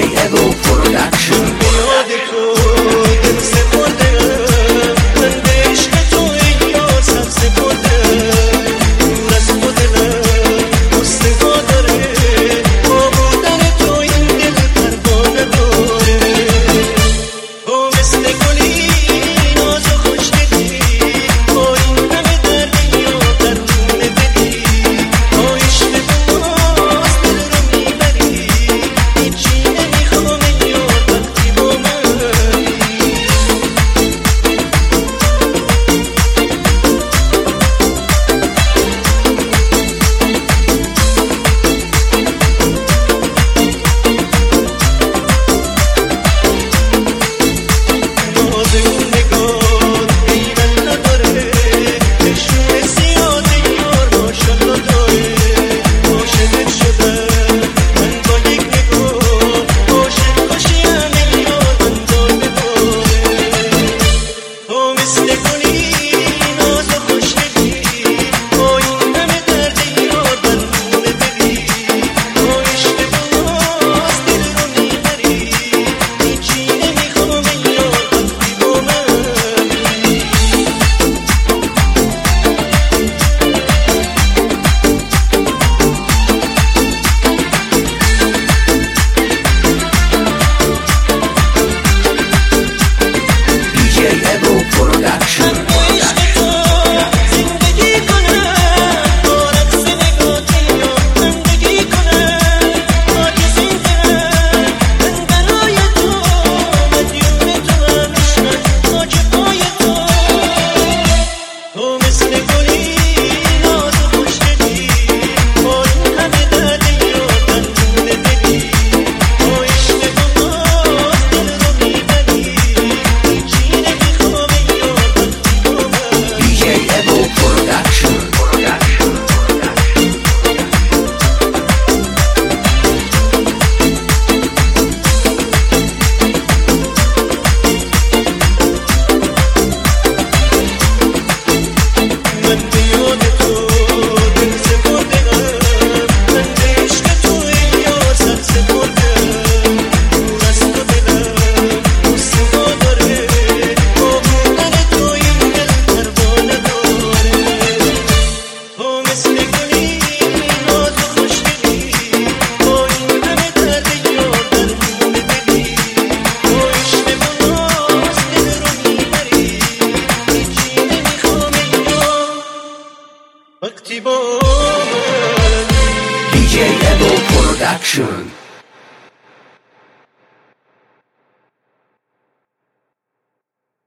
Evo Production. یاد تو دل سپرده من به عشق تو ای یار سر سپرده دور از تو دلم مستقا داره با بودن تو این دل پروانه داره تو مثل گلی ناز و خوشگلی با این همه دردی یا درون دلی با عشق تو باز دل رو میبری هیچی نمیخوام ای یار وقتی با منی ناز اون نگاه ایمن نداره نشون زیاد یار ماشالله داره عاشقت شدم من با یک نگاه عاشق کشیم ای یار من دار بباره تو مثل گلی ناز و خوشگلی با این همه درد یار درون دلی با عشق تو باز دل رو میبری هیچی نمیخوام ای یار وقتی با منی DJ Evo Production. عشق تو زندگی کنم با رقص نگاهت یا زندگی کنم خاک زنده‌ام من برای تو مدیون توام عشقم خاک پای تو تو مثل گلی ناز و خوشگلی با این همه درد یار درون دلی با عشق تو باز دل رو میبری هیچی نمیخوام ای یار وقتی با منی DJ Evo Production. من به یاد تو دل سپردم من به عشق تو ای یار سر سپردم دور از تو دلم مستقا داره با بودن تو این دل پروانه داره تو مثل گلی ناز و خوشگلی با این همه درد یار درون دلی با عشق تو باز دل رو میبری هیچی نمیخوام ای یار وقتی با منی DJ Evo Production.